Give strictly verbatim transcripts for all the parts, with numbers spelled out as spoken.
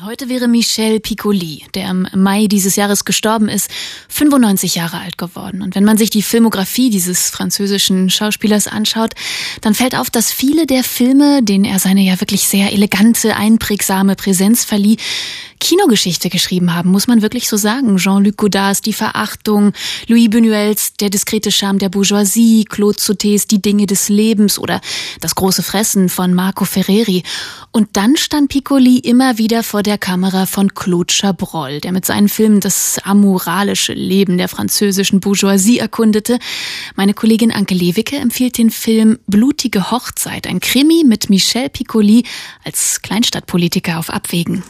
Heute wäre Michel Piccoli, der im Mai dieses Jahres gestorben ist, fünfundneunzig Jahre alt geworden. Und wenn man sich die Filmografie dieses französischen Schauspielers anschaut, dann fällt auf, dass viele der Filme, denen er seine ja wirklich sehr elegante, einprägsame Präsenz verlieh, Kinogeschichte geschrieben haben, muss man wirklich so sagen. Jean-Luc Godards Die Verachtung, Louis Buñuels Der diskrete Charme der Bourgeoisie, Claude Sautés Die Dinge des Lebens oder Das große Fressen von Marco Ferreri. Und dann stand Piccoli immer wieder vor der Kamera von Claude Chabrol, der mit seinen Filmen das amoralische Leben der französischen Bourgeoisie erkundete. Meine Kollegin Anke Lewicke empfiehlt den Film Blutige Hochzeit, ein Krimi mit Michel Piccoli als Kleinstadtpolitiker auf Abwägen.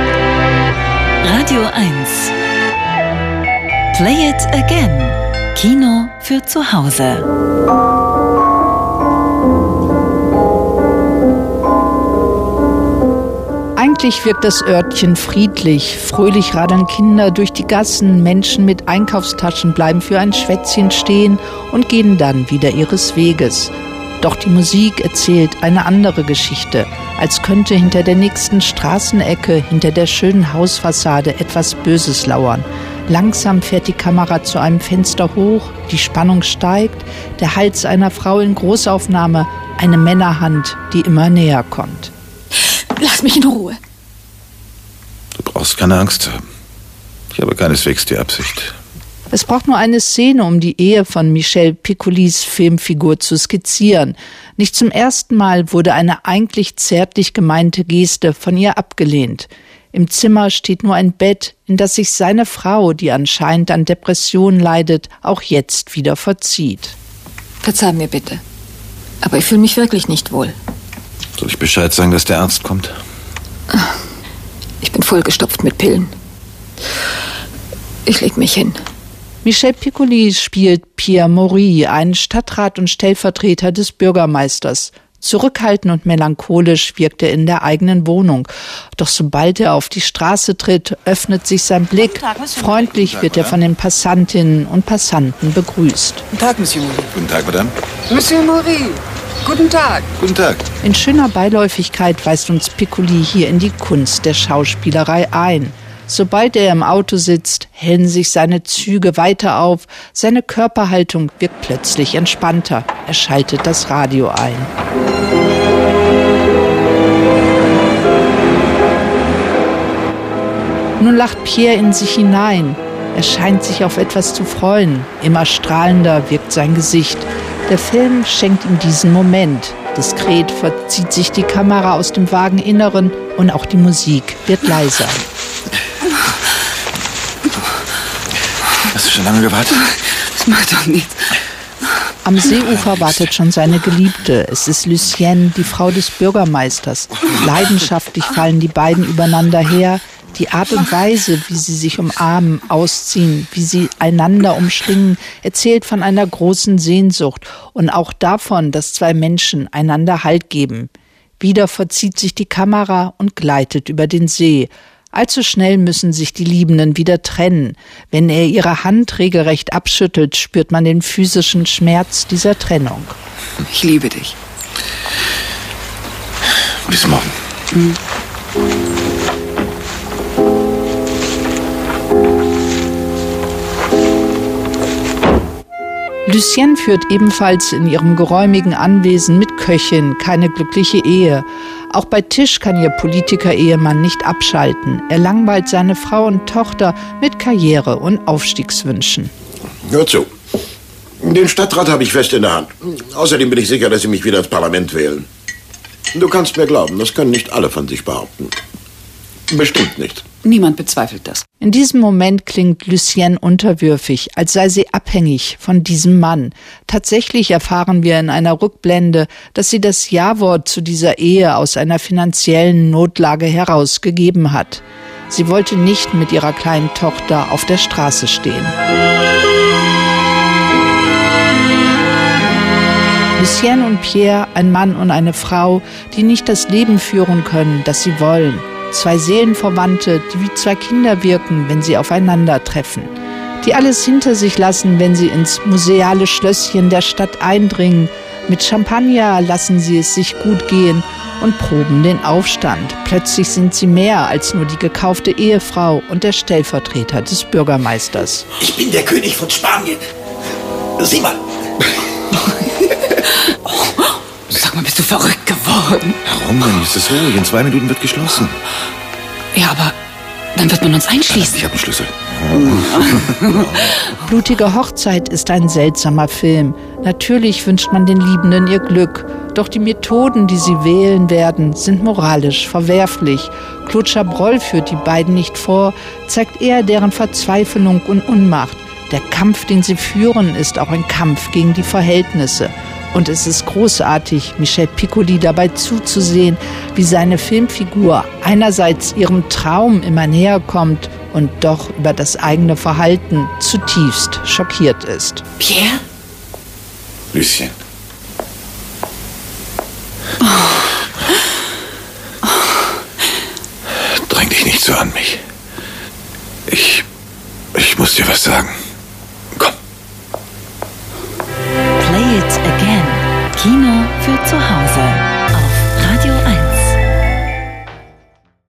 Radio eins. Play it again. Kino für zu Hause. Eigentlich wirkt das Örtchen friedlich. Fröhlich radeln Kinder durch die Gassen. Menschen mit Einkaufstaschen bleiben für ein Schwätzchen stehen und gehen dann wieder ihres Weges. Doch die Musik erzählt eine andere Geschichte, als könnte hinter der nächsten Straßenecke, hinter der schönen Hausfassade etwas Böses lauern. Langsam fährt die Kamera zu einem Fenster hoch, die Spannung steigt, der Hals einer Frau in Großaufnahme, eine Männerhand, die immer näher kommt. Lass mich in Ruhe. Du brauchst keine Angst haben. Ich habe keineswegs die Absicht. Es braucht nur eine Szene, um die Ehe von Michel Piccolis Filmfigur zu skizzieren. Nicht zum ersten Mal wurde eine eigentlich zärtlich gemeinte Geste von ihr abgelehnt. Im Zimmer steht nur ein Bett, in das sich seine Frau, die anscheinend an Depressionen leidet, auch jetzt wieder verzieht. Verzeih mir bitte, aber ich fühle mich wirklich nicht wohl. Soll ich Bescheid sagen, dass der Arzt kommt? Ich bin vollgestopft mit Pillen. Ich leg mich hin. Michel Piccoli spielt Pierre Maury, einen Stadtrat und Stellvertreter des Bürgermeisters. Zurückhaltend und melancholisch wirkt er in der eigenen Wohnung. Doch sobald er auf die Straße tritt, öffnet sich sein Blick. Freundlich wird er von den Passantinnen und Passanten begrüßt. Guten Tag, Monsieur Maury. Guten Tag, Madame. Monsieur Maury, guten Tag. Guten Tag. In schöner Beiläufigkeit weist uns Piccoli hier in die Kunst der Schauspielerei ein. Sobald er im Auto sitzt, hellen sich seine Züge weiter auf, seine Körperhaltung wirkt plötzlich entspannter. Er schaltet das Radio ein. Nun lacht Pierre in sich hinein. Er scheint sich auf etwas zu freuen. Immer strahlender wirkt sein Gesicht. Der Film schenkt ihm diesen Moment. Diskret verzieht sich die Kamera aus dem Wageninneren und auch die Musik wird leiser. Hast du schon lange gewartet? Das macht doch nichts. Am Seeufer wartet schon seine Geliebte. Es ist Lucienne, die Frau des Bürgermeisters. Leidenschaftlich fallen die beiden übereinander her. Die Art und Weise, wie sie sich umarmen, ausziehen, wie sie einander umschlingen, erzählt von einer großen Sehnsucht und auch davon, dass zwei Menschen einander Halt geben. Wieder verzieht sich die Kamera und gleitet über den See. Allzu schnell müssen sich die Liebenden wieder trennen. Wenn er ihre Hand regelrecht abschüttelt, spürt man den physischen Schmerz dieser Trennung. Ich liebe dich. Bis morgen. Mhm. Lucienne führt ebenfalls in ihrem geräumigen Anwesen mit Köchin keine glückliche Ehe. Auch bei Tisch kann ihr Politiker-Ehemann nicht abschalten. Er langweilt seine Frau und Tochter mit Karriere- und Aufstiegswünschen. Hör zu. Den Stadtrat habe ich fest in der Hand. Außerdem bin ich sicher, dass Sie mich wieder ins Parlament wählen. Du kannst mir glauben, das können nicht alle von sich behaupten. Bestimmt nicht. Niemand bezweifelt das. In diesem Moment klingt Lucienne unterwürfig, als sei sie abhängig von diesem Mann. Tatsächlich erfahren wir in einer Rückblende, dass sie das Ja-Wort zu dieser Ehe aus einer finanziellen Notlage heraus gegeben hat. Sie wollte nicht mit ihrer kleinen Tochter auf der Straße stehen. Lucienne und Pierre, ein Mann und eine Frau, die nicht das Leben führen können, das sie wollen. Zwei Seelenverwandte, die wie zwei Kinder wirken, wenn sie aufeinandertreffen. Die alles hinter sich lassen, wenn sie ins museale Schlösschen der Stadt eindringen. Mit Champagner lassen sie es sich gut gehen und proben den Aufstand. Plötzlich sind sie mehr als nur die gekaufte Ehefrau und der Stellvertreter des Bürgermeisters. Ich bin der König von Spanien. Sieh mal. Oh, sag mal, bist du verrückt geworden? Warum denn? Ist es ruhig? In zwei Minuten wird geschlossen. Ja, aber dann wird man uns einschließen. Ich habe einen Schlüssel. Blutige Hochzeit ist ein seltsamer Film. Natürlich wünscht man den Liebenden ihr Glück. Doch die Methoden, die sie wählen werden, sind moralisch verwerflich. Claude Chabrol führt die beiden nicht vor, zeigt eher deren Verzweiflung und Unmacht. Der Kampf, den sie führen, ist auch ein Kampf gegen die Verhältnisse. Und es ist großartig, Michel Piccoli dabei zuzusehen, wie seine Filmfigur einerseits ihrem Traum immer näher kommt und doch über das eigene Verhalten zutiefst schockiert ist. Pierre? Lucien. Oh. Oh. Dräng dich nicht so an mich. Ich, ich muss dir was sagen.